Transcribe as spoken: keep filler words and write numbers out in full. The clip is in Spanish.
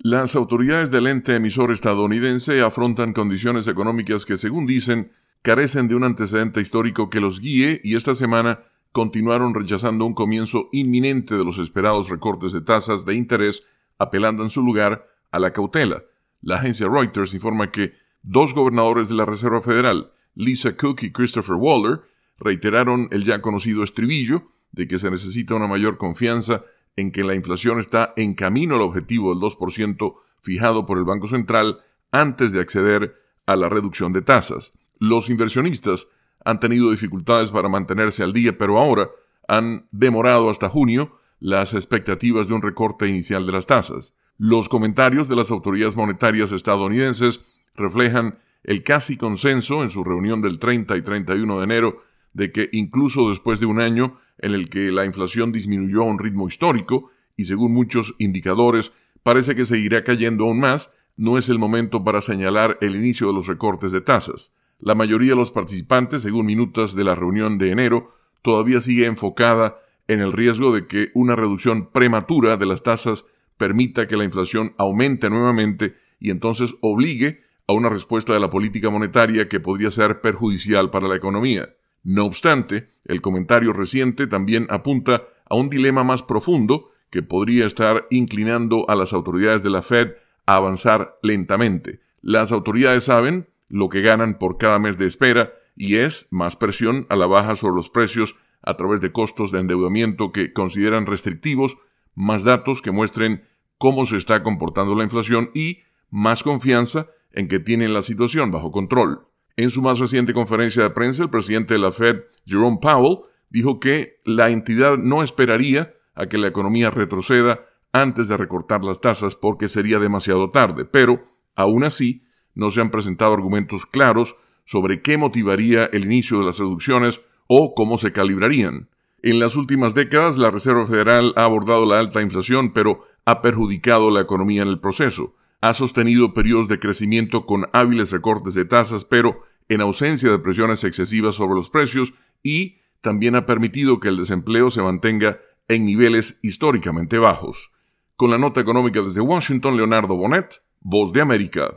Las autoridades del ente emisor estadounidense afrontan condiciones económicas que, según dicen, carecen de un antecedente histórico que los guíe y esta semana continuaron rechazando un comienzo inminente de los esperados recortes de tasas de interés, apelando en su lugar a la cautela. La agencia Reuters informa que dos gobernadores de la Reserva Federal, Lisa Cook y Christopher Waller, reiteraron el ya conocido estribillo de que se necesita una mayor confianza en que la inflación está en camino al objetivo del dos por ciento fijado por el Banco Central antes de acceder a la reducción de tasas. Los inversionistas han tenido dificultades para mantenerse al día, pero ahora han demorado hasta junio las expectativas de un recorte inicial de las tasas. Los comentarios de las autoridades monetarias estadounidenses reflejan el casi consenso en su reunión del treinta y treinta y uno de enero de que incluso después de un año en el que la inflación disminuyó a un ritmo histórico y según muchos indicadores parece que seguirá cayendo aún más, no es el momento para señalar el inicio de los recortes de tasas. La mayoría de los participantes, según minutas de la reunión de enero, todavía sigue enfocada en el riesgo de que una reducción prematura de las tasas permita que la inflación aumente nuevamente y entonces obligue a una respuesta de la política monetaria que podría ser perjudicial para la economía. No obstante, el comentario reciente también apunta a un dilema más profundo que podría estar inclinando a las autoridades de la Fed a avanzar lentamente. Las autoridades saben lo que ganan por cada mes de espera y es más presión a la baja sobre los precios a través de costos de endeudamiento que consideran restrictivos, más datos que muestren cómo se está comportando la inflación y más confianza en que tienen la situación bajo control. En su más reciente conferencia de prensa, el presidente de la Fed, Jerome Powell, dijo que la entidad no esperaría a que la economía retroceda antes de recortar las tasas porque sería demasiado tarde, pero, aún así, no se han presentado argumentos claros sobre qué motivaría el inicio de las reducciones o cómo se calibrarían. En las últimas décadas, la Reserva Federal ha abordado la alta inflación, pero ha perjudicado la economía en el proceso. Ha sostenido periodos de crecimiento con hábiles recortes de tasas, pero en ausencia de presiones excesivas sobre los precios y también ha permitido que el desempleo se mantenga en niveles históricamente bajos. Con la nota económica desde Washington, Leonardo Bonet, Voz de América.